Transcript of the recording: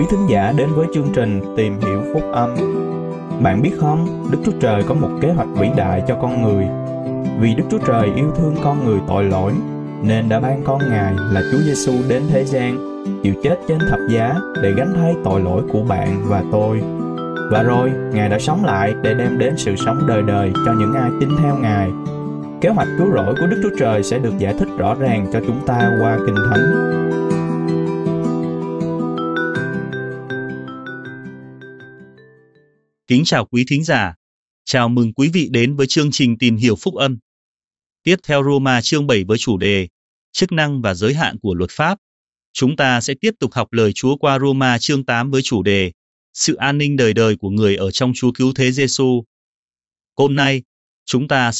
quý thính giả đến với chương trình Tìm Hiểu Phúc Âm. Bạn biết không, Đức Chúa Trời có một kế hoạch vĩ đại cho con người. Vì Đức Chúa Trời yêu thương con người tội lỗi, nên đã ban con Ngài là Chúa Giêsu đến thế gian, chịu chết trên thập giá để gánh thay tội lỗi của bạn và tôi. Và rồi, Ngài đã sống lại để đem đến sự sống đời đời cho những ai tin theo Ngài. Kế hoạch cứu rỗi của Đức Chúa Trời sẽ được giải thích rõ ràng cho chúng ta qua Kinh Thánh. Kính chào quý thính giả. Chào mừng quý vị đến với chương trình Tìm Hiểu Phúc Âm. Tiếp theo Roma chương 7 với chủ đề Chức năng và giới hạn của luật pháp. Chúng ta sẽ tiếp tục học lời Chúa qua Roma chương 8 với chủ đề Sự an ninh đời đời của người ở trong Chúa Cứu Thế Giêsu. Hôm nay, chúng ta sẽ